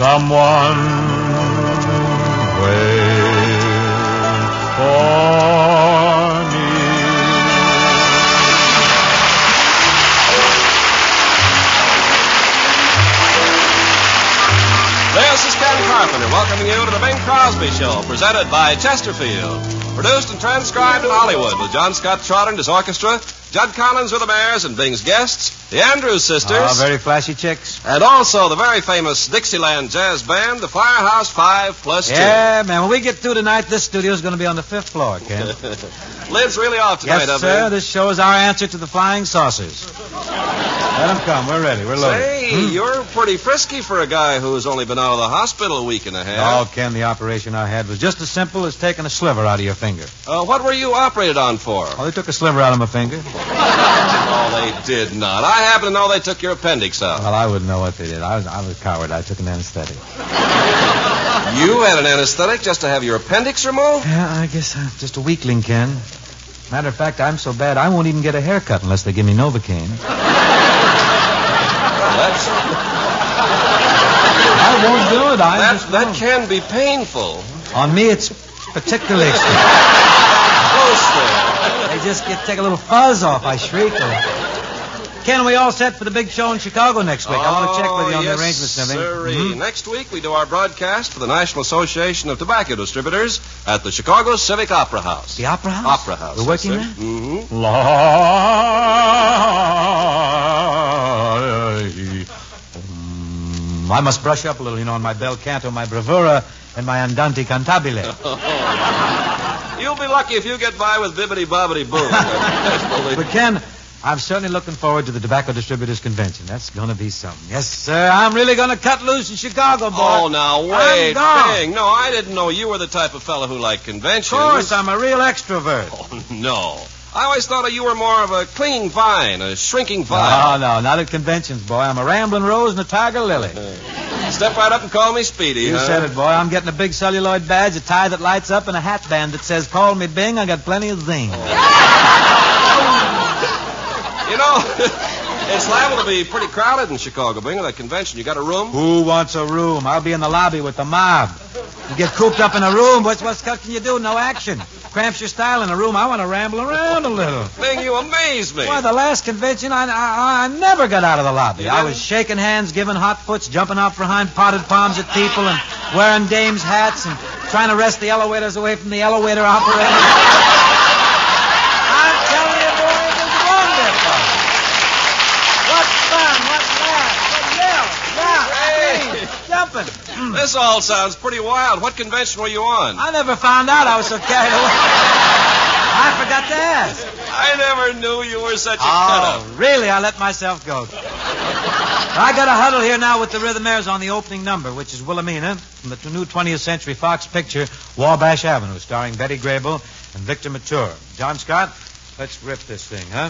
Someone waits for me. This is Ken Carpenter welcoming you to the Bing Crosby Show, presented by Chesterfield. Produced and transcribed in Hollywood with John Scott Trotter and his orchestra, Judd Collins with the Bears, and Bing's guests, the Andrews Sisters. Oh, very flashy chicks. And also the very famous Dixieland Jazz Band, the Firehouse 5+2. Yeah, man, when we get through tonight, this studio's going to be on the 5th floor, Ken. Lid's really off tonight, yes, sir. This show is our answer to the flying saucers. Let them come. We're ready. We're loaded. Say, you're pretty frisky for a guy who's only been out of the hospital a week and a half. Oh, Ken, the operation I had was just as simple as taking a sliver out of your finger. What were you operated on for? Oh, they took a sliver out of my finger. Oh, they did not. I happen to know they took your appendix out. Well, I wouldn't know what they did. I was a coward. I took an anesthetic. You had an anesthetic just to have your appendix removed? Yeah, I guess I'm just a weakling, Ken. Matter of fact, I'm so bad I won't even get a haircut unless they give me Novocaine. I won't do it. That can be painful. On me, it's particularly extreme. Close there. They just take a little fuzz off. I shriek. Ken, are we all set for the big show in Chicago next week? I want to check with you on the arrangements and everything. Mm-hmm. Next week, we do our broadcast for the National Association of Tobacco Distributors at the Chicago Civic Opera House. The Opera House? Opera House. We're working there? Mm-hmm. I must brush up a little, on my bel canto, my bravura, and my andante cantabile. You'll be lucky if you get by with bibbity bobbity boo. But Ken, I'm certainly looking forward to the Tobacco Distributors Convention. That's going to be something. Yes, sir. I'm really going to cut loose in Chicago, boy. Oh, now, wait. Bing. No, I didn't know you were the type of fellow who liked conventions. Of course, I'm a real extrovert. Oh, no. I always thought you were more of a clinging vine, a shrinking vine. No, not at conventions, boy. I'm a rambling rose and a tiger lily. Step right up and call me Speedy, You said it, boy. I'm getting a big celluloid badge, a tie that lights up, and a hat band that says, "Call me Bing, I got plenty of zing." It's liable to be pretty crowded in Chicago, Bing, at that convention. You got a room? Who wants a room? I'll be in the lobby with the mob. You get cooped up in a room, what can you do? No action. Cramps your style in a room. I want to ramble around a little. Bing, you amaze me. Why, the last convention, I never got out of the lobby. I was shaking hands, giving hot foots, jumping out behind potted palms at people, and wearing dames' hats, and trying to wrest the elevators away from the elevator operator. I'm telling you, boy, it was wonderful. What fun, what laugh, what yell, jumping. This all sounds pretty wild. What convention were you on? I never found out. I was so carried away. I forgot to ask. I never knew you were such a cut-up. Really? I let myself go. I got a huddle here now with the Rhythmaires on the opening number, which is Wilhelmina, from the new 20th Century Fox picture, Wabash Avenue, starring Betty Grable and Victor Mature. John Scott, let's rip this thing, huh?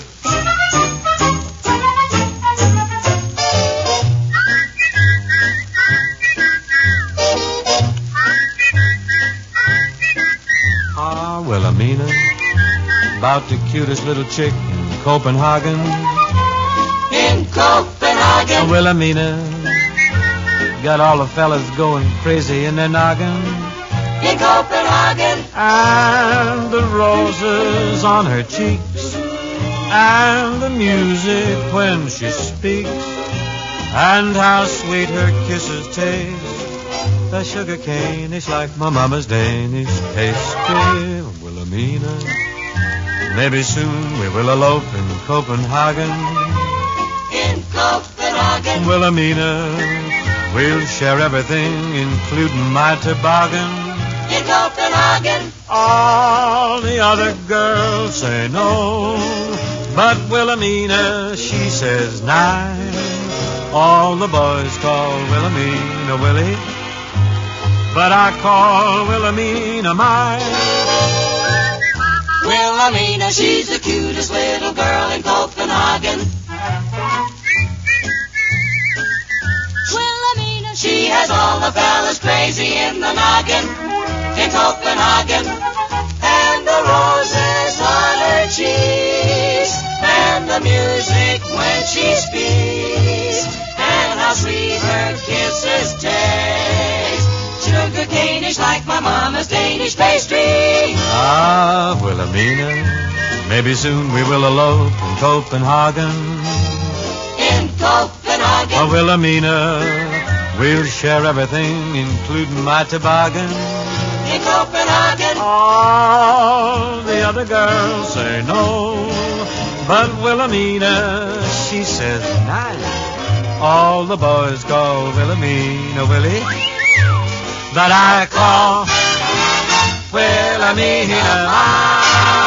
Wilhelmina, about the cutest little chick in Copenhagen. In Copenhagen. Wilhelmina, got all the fellas going crazy in their noggin. In Copenhagen. And the roses on her cheeks, and the music when she speaks, and how sweet her kisses taste. The sugar cane is like my mama's Danish pastry. Wilhelmina, maybe soon we will elope in Copenhagen. In Copenhagen. Wilhelmina, we'll share everything, including my toboggan. In Copenhagen. All the other girls say no, but Wilhelmina, she says nine. All the boys call Wilhelmina Willie, but I call Wilhelmina mine. Wilhelmina, she's the cutest little girl in Copenhagen. Wilhelmina, she has all the fellas crazy in the noggin. In Copenhagen. And the roses on her cheeks, and the music when she speaks, and how sweet her kisses taste. Maybe soon we will elope in Copenhagen. In Copenhagen. Oh, Wilhelmina, we'll share everything, including my toboggan. In Copenhagen. All the other girls say no, but Wilhelmina, she says nice. All the boys call Wilhelmina Willie, but I call Wilhelmina.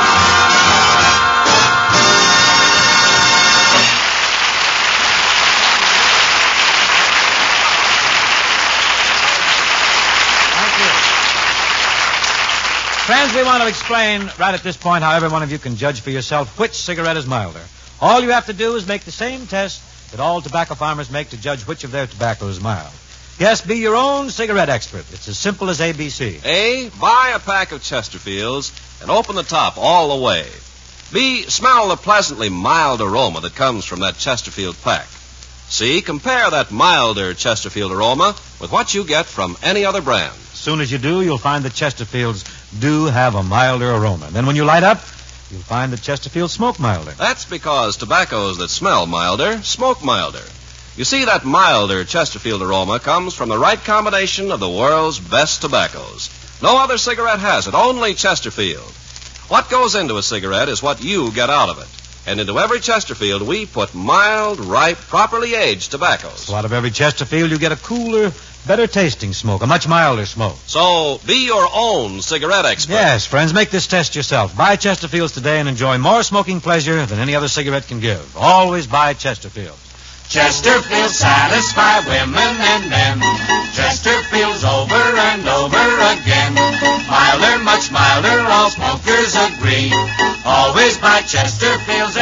Friends, we want to explain right at this point how every one of you can judge for yourself which cigarette is milder. All you have to do is make the same test that all tobacco farmers make to judge which of their tobacco is mild. Yes, be your own cigarette expert. It's as simple as ABC. A, buy a pack of Chesterfields and open the top all the way. B, smell the pleasantly mild aroma that comes from that Chesterfield pack. C, compare that milder Chesterfield aroma with what you get from any other brand. As soon as you do, you'll find that Chesterfields do have a milder aroma. Then when you light up, you'll find that Chesterfields smoke milder. That's because tobaccos that smell milder smoke milder. You see, that milder Chesterfield aroma comes from the right combination of the world's best tobaccos. No other cigarette has it, only Chesterfield. What goes into a cigarette is what you get out of it. And into every Chesterfield, we put mild, ripe, properly aged tobaccos. So out of every Chesterfield, you get a cooler, better tasting smoke, a much milder smoke. So be your own cigarette expert. Yes, friends, make this test yourself. Buy Chesterfields today and enjoy more smoking pleasure than any other cigarette can give. Always buy Chesterfields. Chesterfields satisfy women and men. Chesterfields over and over again. Milder, much milder, all smokers agree. Always buy Chesterfields,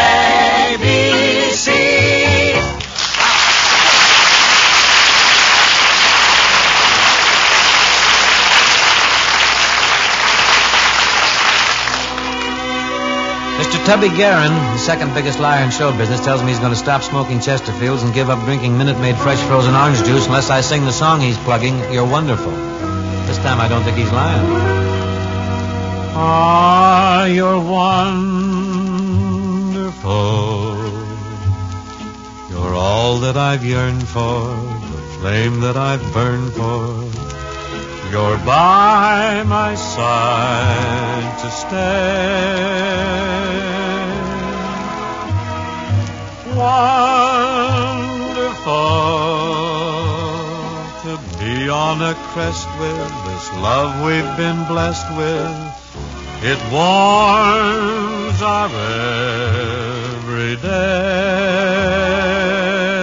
ABC. Mr. Tubby Guerin, the second biggest liar in show business, tells me he's going to stop smoking Chesterfields and give up drinking Minute Maid fresh frozen orange juice unless I sing the song he's plugging, You're Wonderful. This time I don't think he's lying. Ah, you're wonderful. You're all that I've yearned for, the flame that I've burned for. You're by my side to stay. Wonderful to be on a crest with this love we've been blessed with. It warms our every day.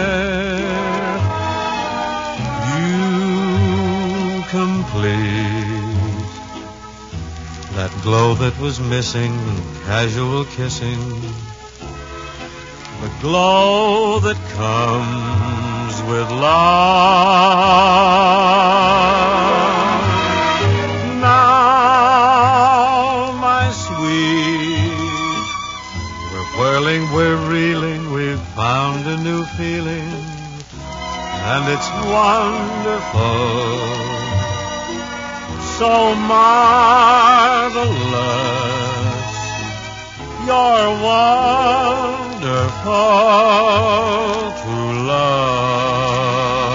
Complete that glow that was missing in casual kissing, the glow that comes with love. Now, my sweet, we're whirling, we're reeling, we've found a new feeling, and it's wonderful. So marvelous, you're wonderful to love.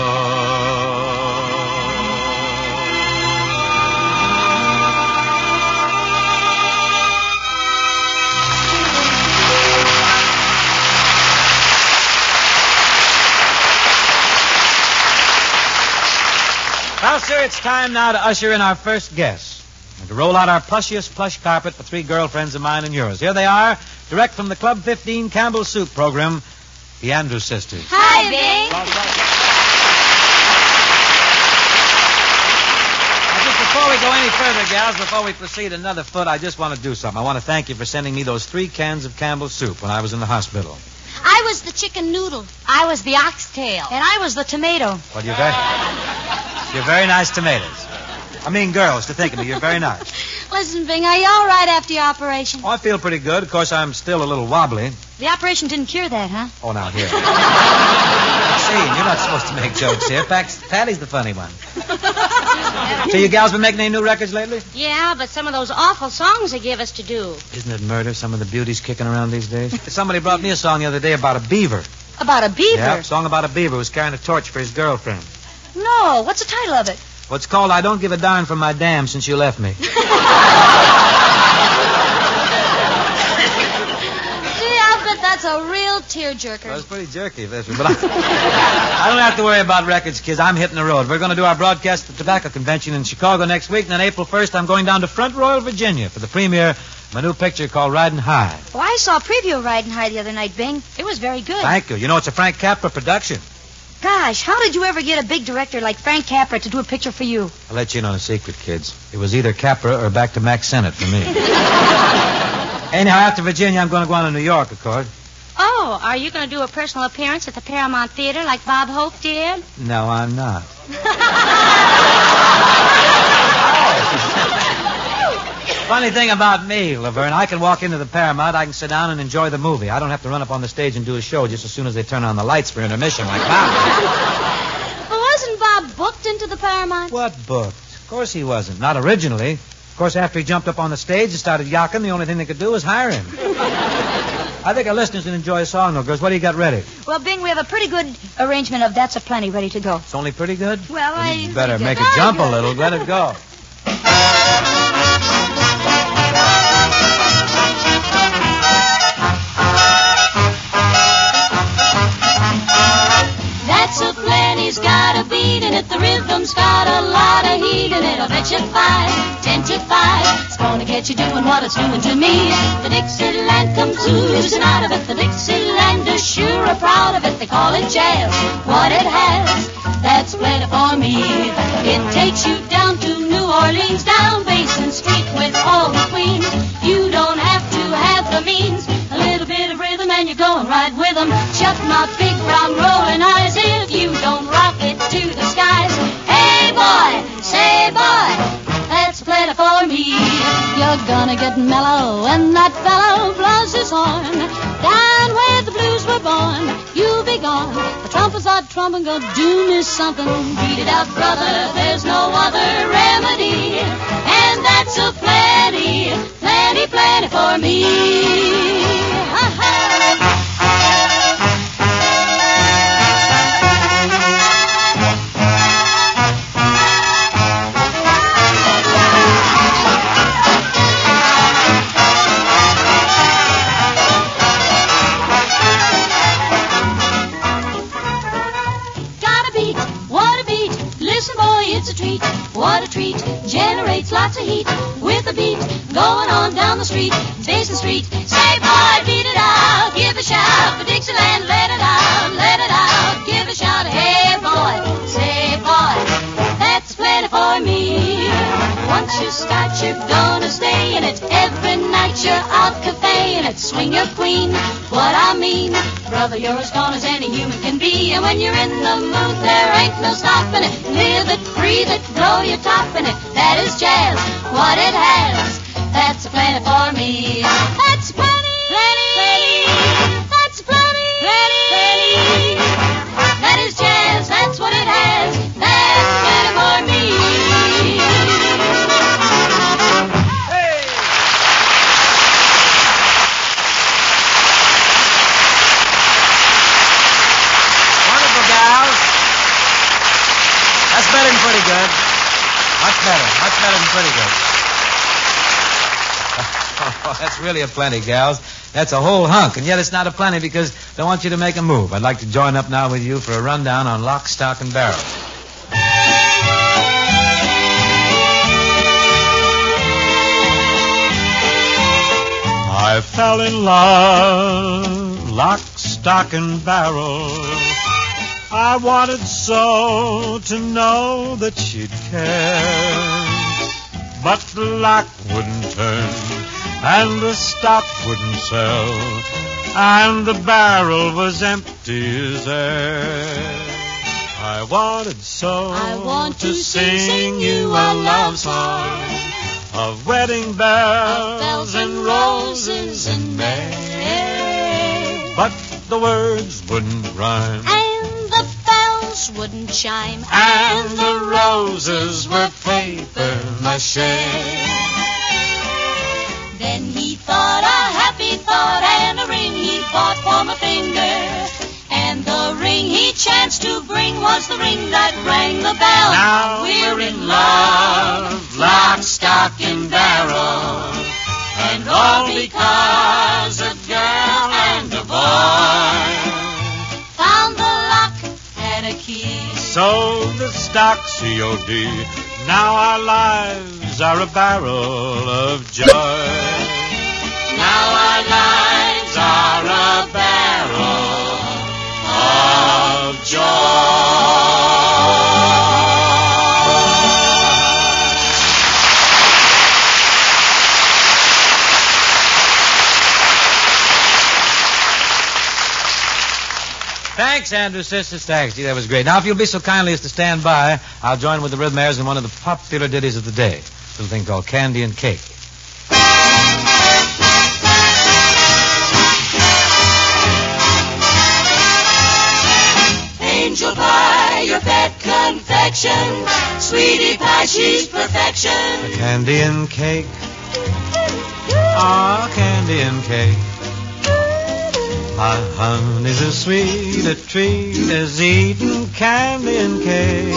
Well, sir, it's time now to usher in our first guest and to roll out our plushiest plush carpet for three girlfriends of mine and yours. Here they are, direct from the Club 15 Campbell Soup program, the Andrews sisters. Hi, Bing. Now, just before we go any further, gals, before we proceed another foot, I just want to do something. I want to thank you for sending me those 3 cans of Campbell Soup when I was in the hospital. I was the chicken noodle. I was the oxtail. And I was the tomato. Well, you're very nice tomatoes. I mean, girls, to think of me, you're very nice. Listen, Bing, are you all right after your operation? Oh, I feel pretty good. Of course, I'm still a little wobbly. The operation didn't cure that, huh? Oh, now, here. scene. You're not supposed to make jokes here. Patty's the funny one. So you gals been making any new records lately? Yeah, but some of those awful songs they give us to do. Isn't it murder, some of the beauties kicking around these days? Somebody brought me a song the other day about a beaver. About a beaver? Yeah, a song about a beaver who was carrying a torch for his girlfriend. No, what's the title of it? Well, it's called I Don't Give a Darn for My Dam Since You Left Me. That's a real tearjerker. Well, it's pretty jerky, but I don't have to worry about records, kids. I'm hitting the road. We're going to do our broadcast at the Tobacco Convention in Chicago next week, and then April 1st, I'm going down to Front Royal, Virginia for the premiere of my new picture called Riding High. Oh, I saw a preview of Riding High the other night, Bing. It was very good. Thank you. You know, it's a Frank Capra production. Gosh, how did you ever get a big director like Frank Capra to do a picture for you? I'll let you in on a secret, kids. It was either Capra or back to Mac Sennett for me. Anyhow, after Virginia, I'm going to go on to New York, of course. Oh, are you going to do a personal appearance at the Paramount Theater like Bob Hope did? No, I'm not. Funny thing about me, Laverne, I can walk into the Paramount, I can sit down and enjoy the movie. I don't have to run up on the stage and do a show just as soon as they turn on the lights for intermission like Bob. Well, wasn't Bob booked into the Paramount? What booked? Of course he wasn't. Not originally. Of course, after he jumped up on the stage and started yakking, the only thing they could do was hire him. I think our listeners will enjoy a song, though, girls. What do you got ready? Well, Bing, we have a pretty good arrangement of That's a Plenty ready to go. It's only pretty good? Well, You better make it jump a little. Let it go. That's a plenty's got a beat in it. The rhythm's got a lot of heat in it. I'll bet you 5, 10 to 5. It's gonna get you doing what it's doing to me. The Dixieland comes oozing out of it. The Dixielanders sure are proud of it. They call it jazz. What it has, that's plenty for me. It takes you down to New Orleans, down Basin Street with all the queens. You don't have to have the means. A little bit of rhythm and you're going right with them. Shut my big brown rolling eyes if you don't rock it to the skies. Hey boy, say boy, that's plenty for me. You're gonna get mellow when that fellow blows his horn. Down where the blues were born, you'll be gone. The trumpet's a trumpet, gonna do me something. Beat it out, brother, there's no other remedy. And that's a plenty, plenty, plenty for me. Ha-ha. What a treat, generates lots of heat with a beat going on down the street, Basin Street. Say, boy, beat it out, give a shout for Dixieland, let it out, give a shout. Hey, boy, say, boy, that's plenty for me. Once you start, you're gonna stay in it. Every night you're out cafeing it. Swing your queen, what I mean. Brother, you're as gone as any human can be. And when you're in the mood, there ain't no stopping it. Live it, breathe it, blow your top in it. That is jazz, what it has. That's plenty for me. That's plenty, plenty. That's plenty, plenty, plenty. That is jazz, that's what it has. That's plenty for me. That's better than pretty good. Much better than pretty good. Oh, that's really a plenty, gals. That's a whole hunk, and yet it's not a plenty because they want you to make a move. I'd like to join up now with you for a rundown on Lock, Stock, and Barrel. I fell in love, lock, stock, and barrel. I wanted so to know that she'd care. But the lock wouldn't turn, and the stock wouldn't sell, and the barrel was empty as air. I wanted so to sing you a love song of wedding bells and roses in May. But the words wouldn't rhyme, And the bells wouldn't chime. And the roses were paper mache. Then he thought a happy thought, and a ring he bought for my finger. And the ring he chanced to bring was the ring that rang the bell. Now we're in love, lock, stock, and barrel. And all because a girl and a boy Found the lock, had a key. sold the stock COD. Now our lives are a barrel of joy. Now our lives are a barrel of joy. Thanks, Andrew Sisters. Thanks. Gee, that was great. Now, if you'll be so kindly as to stand by, I'll join with the Rhythmaires in one of the popular ditties of the day. A little thing called Candy and Cake. Angel pie, your pet confection. Sweetie pie, she's perfection. Candy and cake. Ah, candy and cake. My honey's as sweet a treat as eating candy and cake.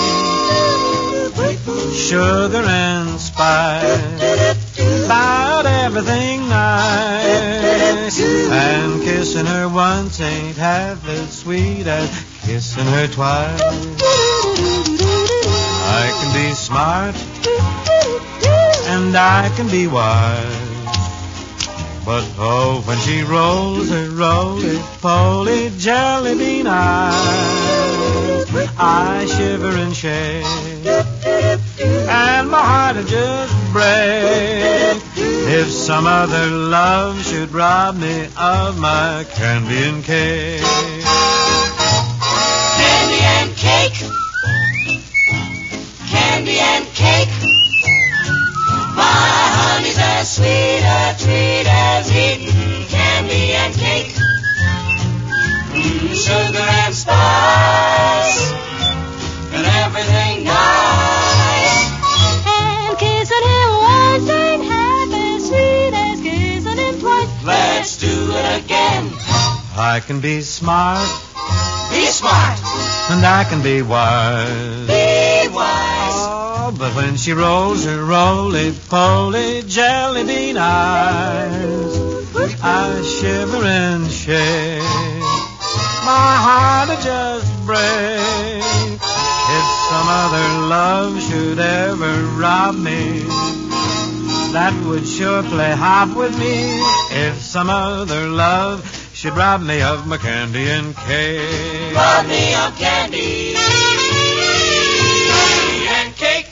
Sugar and spice, about everything nice. And kissing her once ain't half as sweet as kissing her twice. I can be smart, and I can be wise. But oh, when she rolls her roly-poly jelly bean eyes, I shiver and shake, and my heart will just break if some other love should rob me of my candy and cake. Candy and cake. Candy and cake. My honey's as sweet a treat as eating candy and cake. Sugar and spice and everything nice. And kissing him once ain't half as sweet as kissing him twice. Let's do it again. I can be smart, Be smart. and I can be wise. Be wise. Oh, but when she rolls her roly-poly jelly bean eyes, I shiver and shake. My heart will just break if some other love should ever rob me. That would sure play hop with me if some other love should rob me of my candy and cake. Rob me of candy and cake.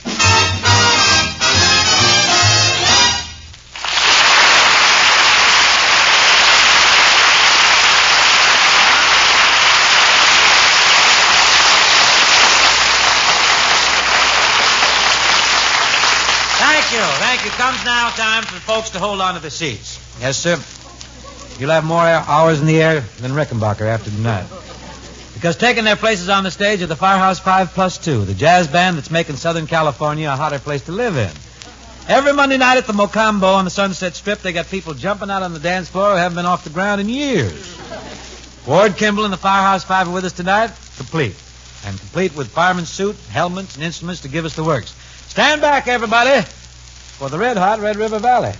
Thank you. Comes now time for folks to hold on to the seats. Yes, sir. You'll have more hours in the air than Rickenbacker after tonight. Because taking their places on the stage are the Firehouse 5+2, the jazz band that's making Southern California a hotter place to live in. Every Monday night at the Mocambo on the Sunset Strip, they got people jumping out on the dance floor who haven't been off the ground in years. Ward Kimball and the Firehouse 5 are with us tonight, complete. And complete with fireman's suit, helmets, and instruments to give us the works. Stand back, everybody, for the red-hot Red River Valley.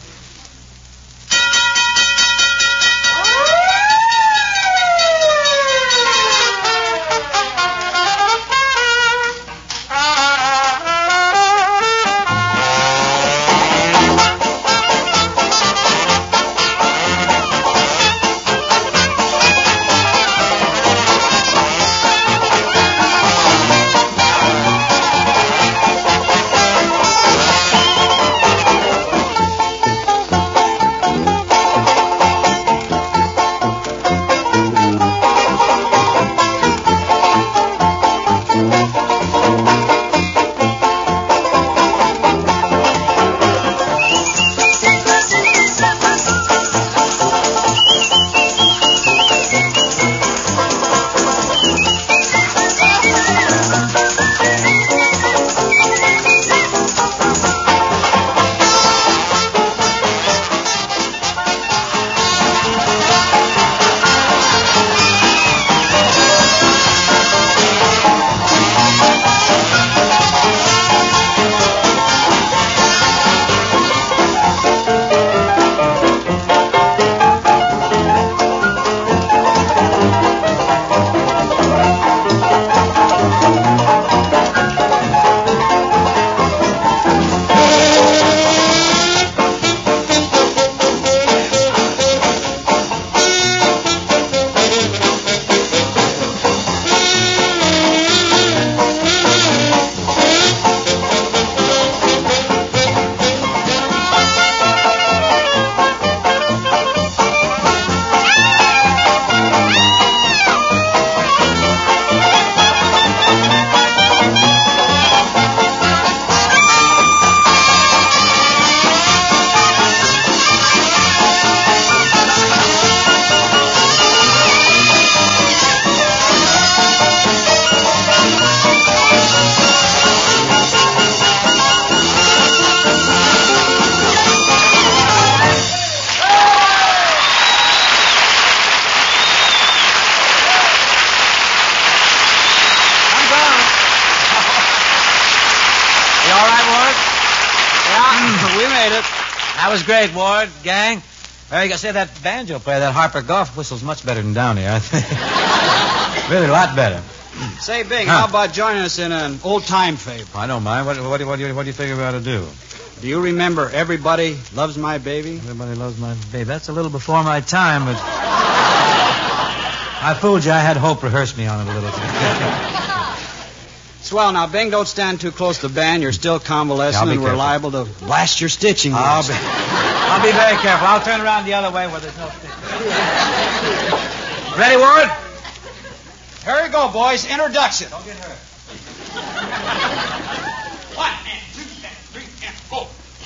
made it. That was great, Ward. Gang. Well, you got to say that banjo player, that Harper Goff, whistles much better than Downey, I think. Really a lot better. Say, Bing, how about joining us in an old-time favor? I don't mind. What do you figure we ought to do? Do you remember Everybody Loves My Baby? Everybody Loves My Baby. That's a little before my time, but... I fooled you. I had Hope rehearse me on it a little. Swell. Now, Bing, don't stand too close to the band. You're still convalescent, and we're liable to blast your stitching. I'll be very careful. I'll turn around the other way where there's no stitching. Ready, Ward? Here we go, boys. Introduction. Don't get hurt. 1 and 2 and 3 and 4.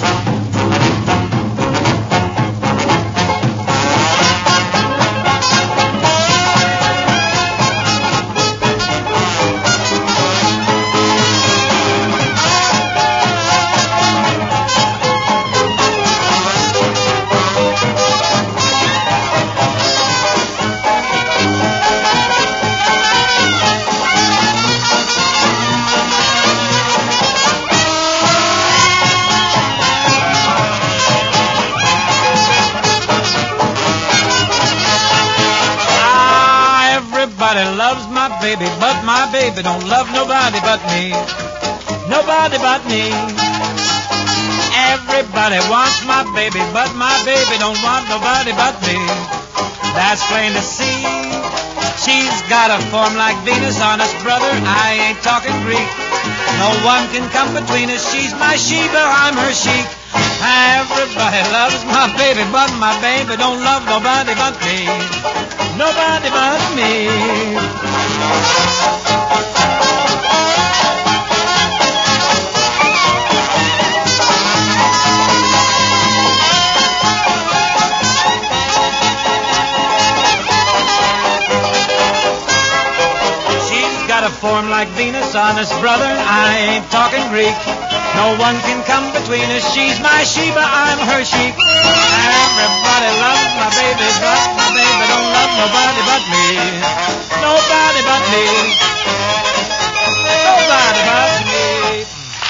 Everybody loves my baby, but my baby don't love nobody but me. Nobody but me. Everybody wants my baby, but my baby don't want nobody but me. That's plain to see. She's got a form like Venus, honest brother, I ain't talking Greek. No one can come between us. She's my Sheba, I'm her sheik. Everybody loves my baby, but my baby don't love nobody but me. Nobody but me. She's got a form like Venus, honest brother, I ain't talking Greek. No one can come between us. She's my Sheba, I'm her sheep. Everybody loves my baby, but my baby don't love nobody but me. Nobody but me. Nobody but me.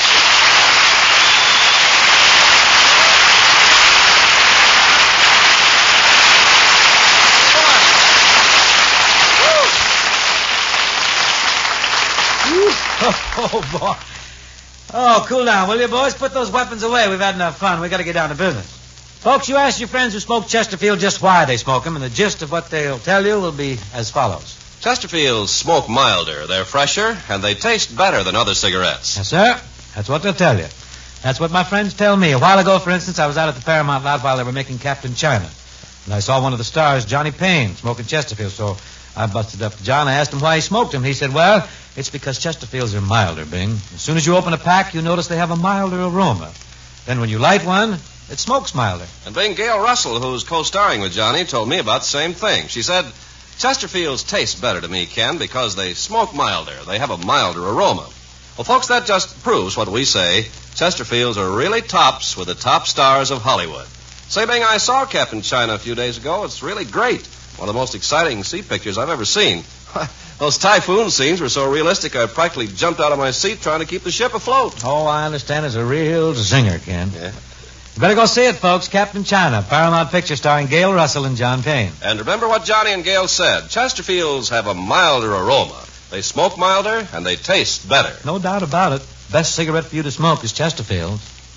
Oh, boy. Oh, cool down, will you, boys? Put those weapons away. We've had enough fun. We've got to get down to business. Folks, you ask your friends who smoke Chesterfield just why they smoke them, and the gist of what they'll tell you will be as follows. Chesterfields smoke milder, they're fresher, and they taste better than other cigarettes. Yes, sir. That's what they'll tell you. That's what my friends tell me. A while ago, for instance, I was out at the Paramount lot while they were making Captain China. And I saw one of the stars, Johnny Payne, smoking Chesterfield. So I busted up to John. I asked him why he smoked them. He said, well, it's because Chesterfields are milder, Bing. As soon as you open a pack, you notice they have a milder aroma. Then when you light one, it smokes milder. And Bing, Gail Russell, who's co-starring with Johnny, told me about the same thing. She said, Chesterfields taste better to me, Ken, because they smoke milder. They have a milder aroma. Well, folks, that just proves what we say. Chesterfields are really tops with the top stars of Hollywood. Say, Bing, I saw Captain China a few days ago. It's really great. One of the most exciting sea pictures I've ever seen. Those typhoon scenes were so realistic I practically jumped out of my seat trying to keep the ship afloat. Oh, I understand. It's a real zinger, Ken. Yeah. You better go see it, folks. Captain China, Paramount Picture starring Gail Russell and John Payne. And remember what Johnny and Gail said. Chesterfields have a milder aroma. They smoke milder, and they taste better. No doubt about it. Best cigarette for you to smoke is Chesterfield.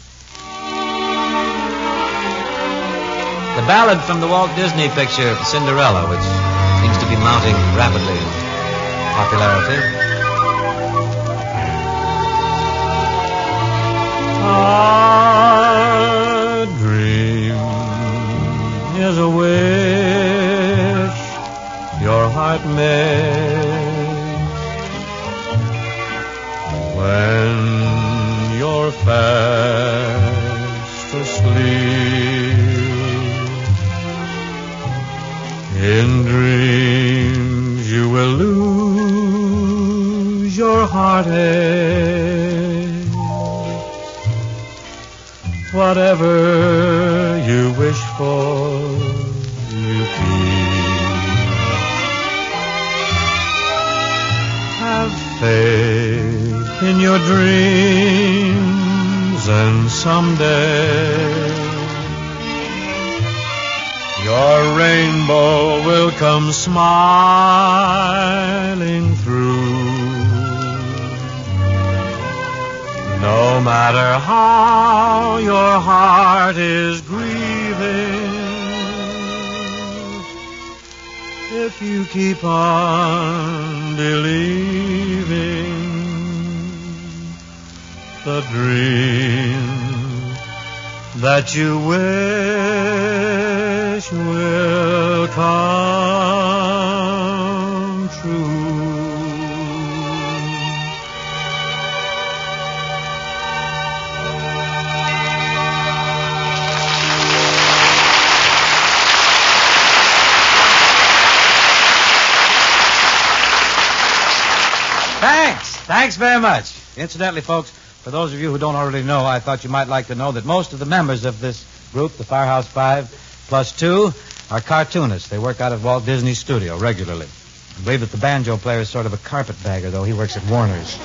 The ballad from the Walt Disney picture, Cinderella, which seems to be mounting rapidly in popularity. A dream is a wish your heart makes when you're fast asleep. In dreams you will lose your heartache. Whatever you wish for, you keep. Have faith in your dreams and someday. Your rainbow will come smiling through. No matter how your heart is grieving, if you keep on believing, the dream that you wish will come true. Thanks very much. Incidentally, folks, for those of you who don't already know, I thought you might like to know that most of the members of this group, the Firehouse 5 plus 2, are cartoonists. They work out of Walt Disney's studio regularly. I believe that the banjo player is sort of a carpetbagger, though. He works at Warner's.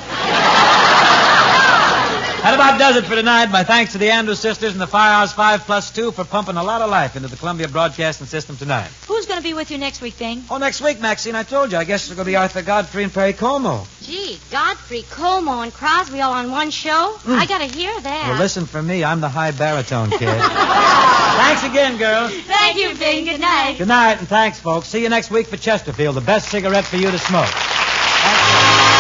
That about does it for tonight. My thanks to the Andrews sisters and the Firehouse 5 plus 2 for pumping a lot of life into the Columbia Broadcasting System tonight. Who's going to be with you next week, Bing? Oh, next week, Maxine, I told you. I guess it's going to be Arthur Godfrey and Perry Como. Gee, Godfrey, Como, and Crosby all on one show? I got to hear that. Well, listen for me. I'm the high baritone kid. Thanks again, girls. Thank you, Bing. Good night. Good night, and thanks, folks. See you next week for Chesterfield, the best cigarette for you to smoke. Thank you.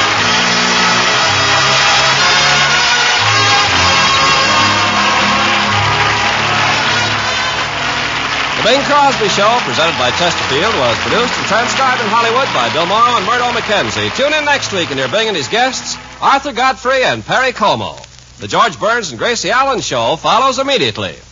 The Bing Crosby Show, presented by Chesterfield, was produced and transcribed in Hollywood by Bill Morrow and Murdo McKenzie. Tune in next week and hear Bing and his guests, Arthur Godfrey and Perry Como. The George Burns and Gracie Allen Show follows immediately.